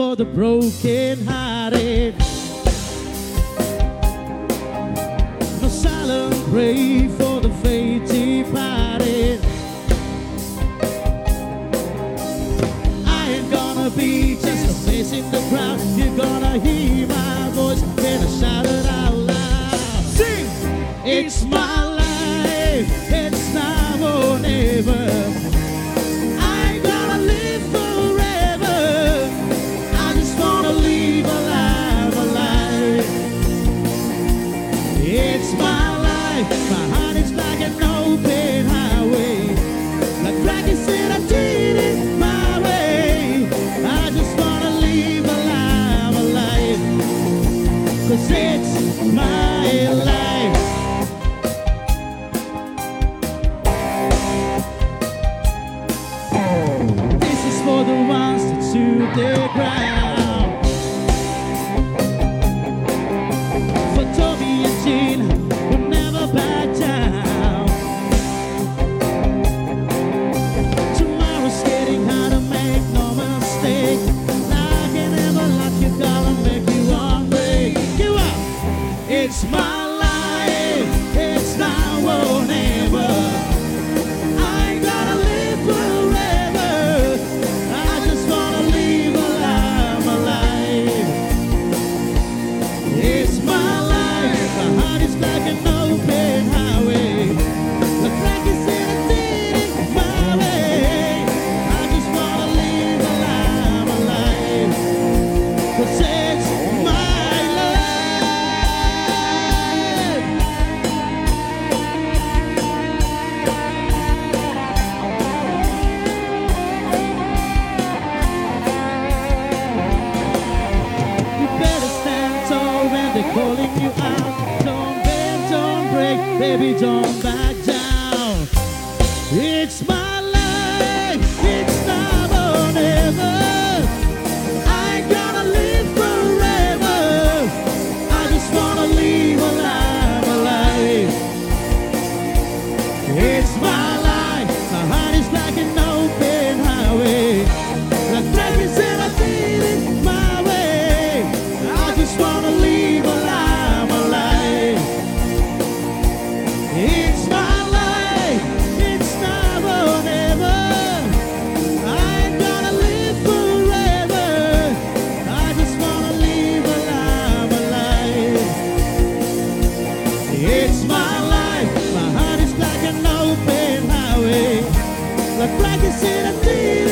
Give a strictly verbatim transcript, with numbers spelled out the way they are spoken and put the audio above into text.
for the broken-hearted. No silent pray for the fate departed. I ain't gonna be just a face in the crowd. You're gonna hear my voice when I shout it out loud. Sing! It's my life, it's now or never. I ain't gonna live forever. I just wanna live alive, alive. It's my life, my heart is like an open highway. Like Frankie said, I did it my way. I just wanna live alive, alive. 'Cause it's my life. This is for the ones that stood their ground. For Toby and Jean, who never back down. Tomorrow's getting hard to make no mistake. Like an everlast, you gotta make you one break. Give up! It's my life, it's now or never. I ain't gonna live forever. I just wanna live alive, alive. It's my life, my heart is like an open highway. Like Frankie said, I did it my way. I just wanna live alive, alive. 'Cause it's my life. You better stand tall when they're calling you out. Don't bend, don't break, baby, don't back down. It's my life, it's now or never. I ain't gonna live forever. I just wanna live alive, alive. It's my life, my heart is like an open highway. Like Frankie said, I did it my way. I just wanna live alive, alive. It's my life, it's now or never. I ain't gonna live forever. I just wanna live alive, alive. It's my life, my heart is like an open highway. Like Frankie said, I did